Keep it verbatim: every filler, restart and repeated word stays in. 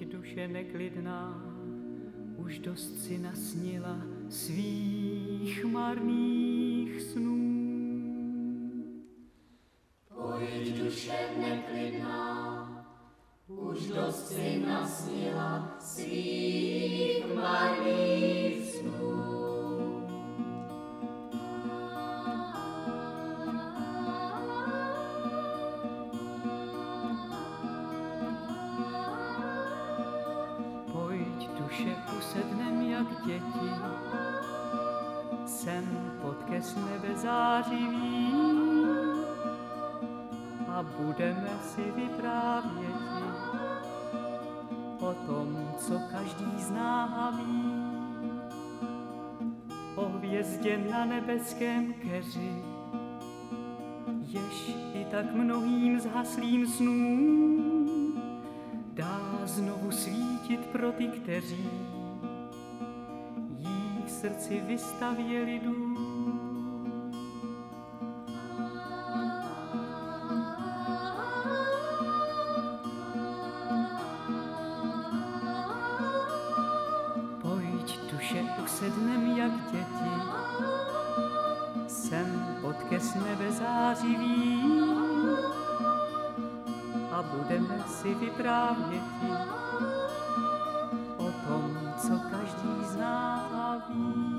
duše neklidná, už dost si nasnila svých marných snů. Pojď duše neklidná, už dost si nasnila svých marných snů. Pojď duše, usednem jak děti, sem pod kes nebe zářivý, a budeme si vyprávěti o tom, co každý zná a ví. O hvězdě na nebeském keři, jež i tak mnohým zhaslým snům dá znovu svítit pro ty, kteří jí v srdci vystavěli dům. Usednem jak děti, sem pod kes nebe zářivý, a budeme si vyprávěti o tom, co každý zná a ví.